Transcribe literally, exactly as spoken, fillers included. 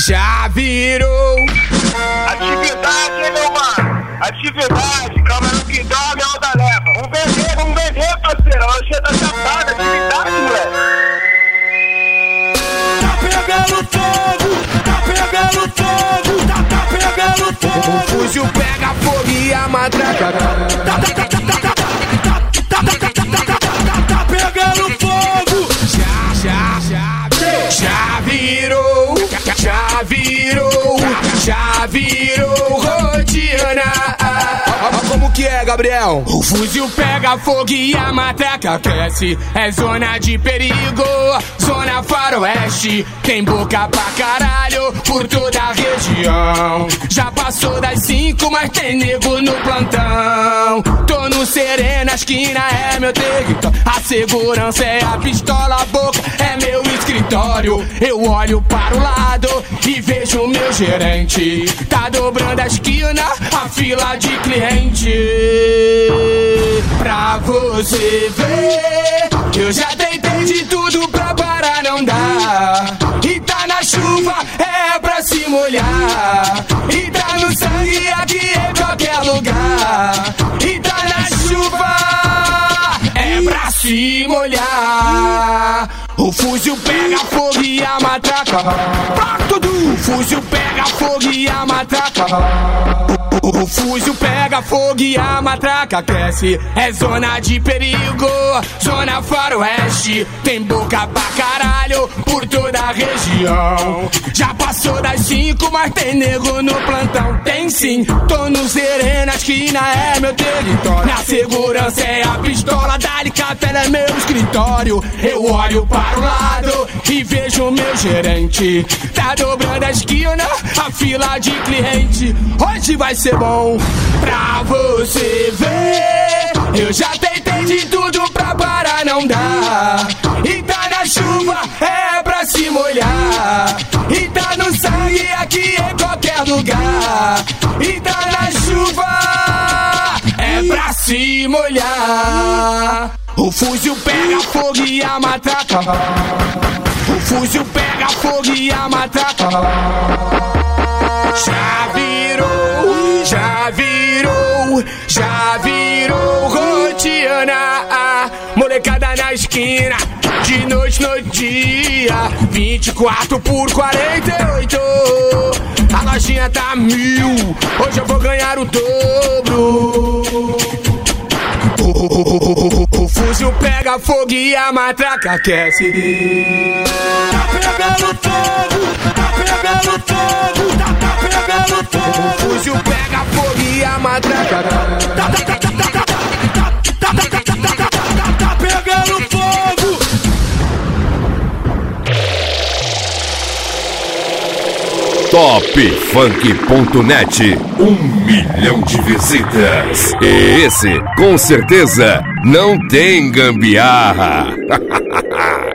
já virou. Atividade, hein, meu mano? Atividade, câmera no que dorme é o da leva. Vamos vender, vamos vender, parceiro. Hoje é da chapada, atividade, moleque. Tá pegando fogo, tá pegando fogo, tá, tá pegando fogo. O fuzil pega fogo e a matraca. Tá, tá, tá, tá, tá, tá, tá, tá, tá, tá, tá, tá pegando fogo. Já, já, já, já virou, já virou, já virou rotina. Como que é, Gabriel? O fuzil pega fogo e a matraca cresce. É zona de perigo, zona faroeste. Tem boca pra caralho por toda a região. Já passou das cinco, mas tem nego no plantão. Tô no Serena, esquina é meu território. A segurança é a pistola, a boca é meu escritório. Eu olho para o lado e vejo meu gerente. Tá dobrando a esquina, a fila de cliente. Pra você ver, eu já tentei de tudo pra parar, não dá. E tá na chuva, é pra se molhar. E tá no sangue aqui em qualquer lugar. E tá na chuva, é pra se molhar. O fuzil pega fogo e a matraca. Pra tudo. O fuzil pega fogo e a matraca. O, o fuzil pega fogo e a matraca cresce. É zona de perigo, zona faroeste. Tem boca pra caralho por toda a região. Já passou das cinco, mas tem nego no plantão. Tem sim, tô no Serena, esquina é meu território. Na segurança é a pistola, dá-lhe capela é meu escritório. Eu olho para o lado e vejo meu gerente. Tá dobrando a esquina, a fila de cliente. Hoje vai ser bom pra você ver. Eu já tentei de tudo pra parar, não dá. E tá na chuva, é pra se molhar. E tá no sangue aqui em qualquer lugar. E tá na chuva, é pra se molhar. O fuzil pega fogo e a matraca. O fuzil pega fogo e a matraca. Já virou, já virou, já virou rotina. Molecada na esquina, de noite no dia. Vinte e quatro por quarenta e oito. A lojinha tá mil, hoje eu vou ganhar o dobro. O, o, o, o, o fuzil pega fogo e a matraca aquece. Tá pegando fogo, tá pegando fogo, tá, tá pegando fogo. O fuzil pega fogo e a matraca. Tá, tá, tá, tá, tá, tá, tá, tá, tá, tá, tá, tá, tá pegando fogo. top funk ponto net, um milhão de visitas. E esse, com certeza, não tem gambiarra.